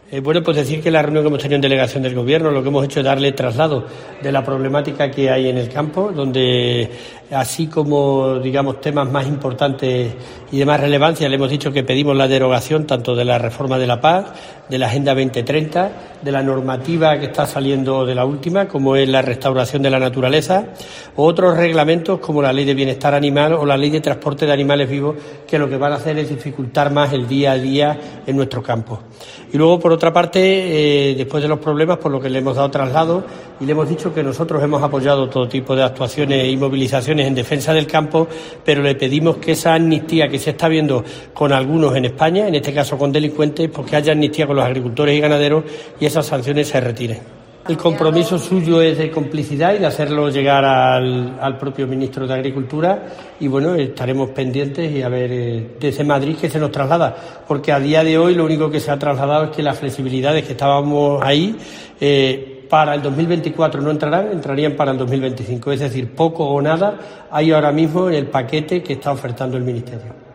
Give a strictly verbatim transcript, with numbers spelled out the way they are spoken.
Eh, bueno, pues decir que la reunión que hemos tenido en delegación del Gobierno, lo que hemos hecho es darle traslado de la problemática que hay en el campo, donde así como, digamos, temas más importantes y de más relevancia, le hemos dicho que pedimos la derogación tanto de la reforma de la paz, de la Agenda veinte treinta, de la normativa que está saliendo de la última, como es la restauración de la naturaleza, o otros reglamentos como la Ley de Bienestar Animal o la Ley de Transporte de Animales Vivos, que lo que van a hacer es dificultar más el día a día en nuestro campo. Y luego, por otra parte, eh, después de los problemas, por lo que le hemos dado traslado y le hemos dicho que nosotros hemos apoyado todo tipo de actuaciones y movilizaciones en defensa del campo, pero le pedimos que esa amnistía que se está viendo con algunos en España, en este caso con delincuentes, pues que haya amnistía con los agricultores y ganaderos y esas sanciones se retiren. El compromiso suyo es de complicidad y de hacerlo llegar al, al propio ministro de Agricultura y, bueno, estaremos pendientes y a ver eh, desde Madrid qué se nos traslada, porque a día de hoy lo único que se ha trasladado es que las flexibilidades que estábamos ahí eh, para el dos mil veinticuatro no entrarán, entrarían para el dos mil veinticinco, es decir, poco o nada hay ahora mismo en el paquete que está ofertando el Ministerio.